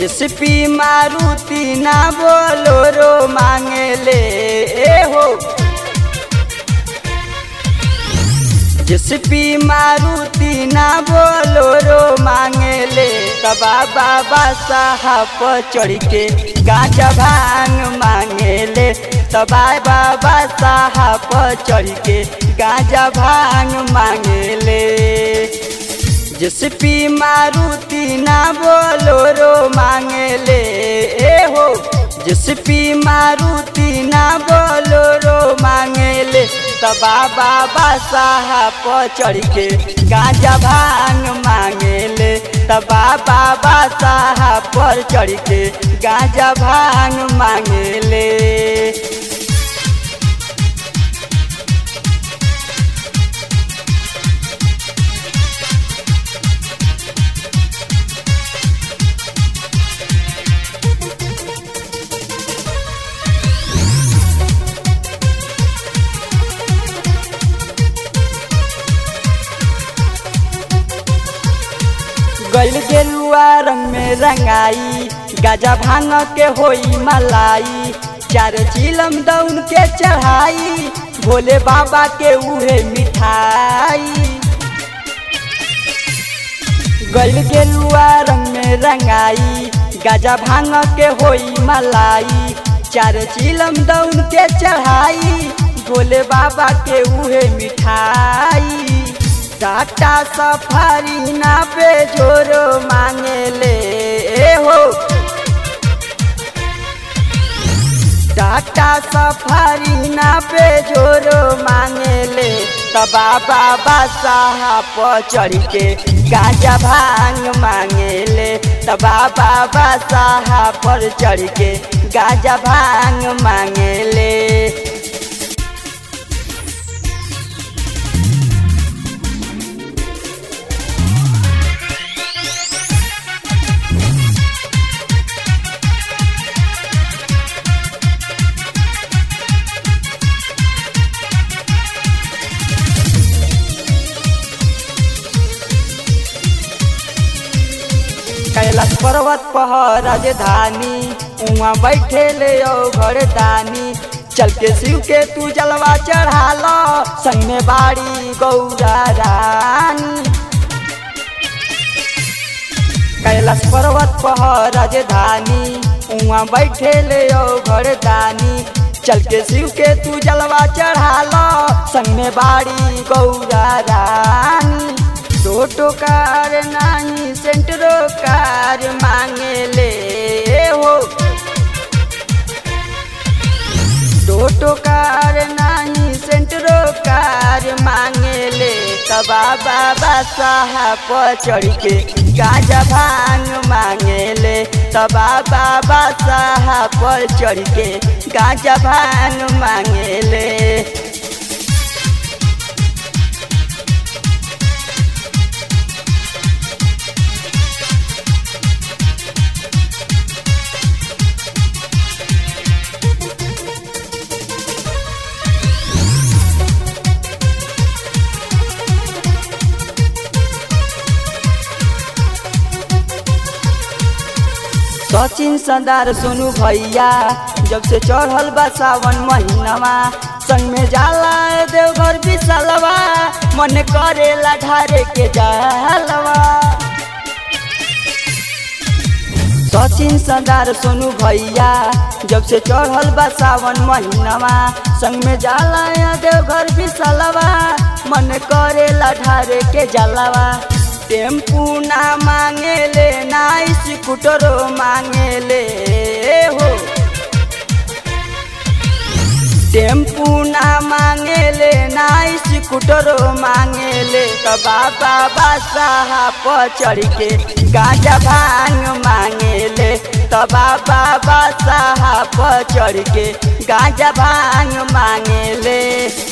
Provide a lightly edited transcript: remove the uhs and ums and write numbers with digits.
JCB Maruti ना Bolero मांगेले हो। जेसीपी मारुति ना बोलोरो मांगेले तबा बाबा साहब चढ़ के गांजा भांग मांगेले तबा बाबा साहब चढ़ के गांजा भांग मांगेले। जेसीपी मारुति ना बोलोरो मांगेले हो। जेसीपी मारुति ना बोलोरो मांगेले तबा बाबा साहब चढ़ के गांजा भांग मांगेले तबा बाबा साहब चढ़ के गांजा भांग मांगेले। गैल गेरुआ रंग में रंगाई गाजा भांग के होई मलाई। 4 चिलम दौन के चढ़ाई भोले बाबा के उहे मिठाई। गैल गेरुआ रंग में रंगाई गाजा भांग के होई मलाई। 4 चिलम दौन के चढ़ाई भोले बाबा के उहे मिठाई। टाटा सफारी ना पे जोरो मांगेले हो। टाटा सफारी ना पे जोरो मांगेले तबा बाबा साहब चढ़ के गांजा भांग मांगेले तबा बाबा साहब चढ़ के गांजा भांग मांगेले। कैलाश पर्वत पहाड़ राजधानी उहाँ बैठे ले घरदानी। चल के शिव के तू जलवा चढ़ा लो संग में बाड़ी गौरा रानी। कैलाश पर्वत पहाड़ राजधानी उहाँ बैठे ले घरदानी। चल के शिव के तू जलवा चढ़ा लो संग में बाड़ी गौरा रानी। टोटो कार नहीं सेंट्रो कार मांगेले हो। टोटो कार नहीं सेंट्रो कार मांगेले तबा बाबा साहब चढ़ के गांजा भांग मांगेले तबा बाबा साहब चढ़ के गांजा भांग मांगेले। सचिन सरदार सोनू भैया जब से चढ़ल बा सावन महीनवा संग में जाला देवघर विशालवा मन करेला ढारे के जलवा। सचिन सरदार सोनू भैया जब से चढ़ल बा सावन महीनवा संग में जाला देवघर विशालवा मन करेला ढारे के जलवा। टेम्पू ना मांगेले ना स्कूटरो मांगेले हो। टेम्पू ना मांगेले ना स्कूटरो मांगेले तबा बाबा साहब चढ़ के गांजा भांग मांगेले तबा बाबा साहब चढ़ के गांजा भांग मांगेले।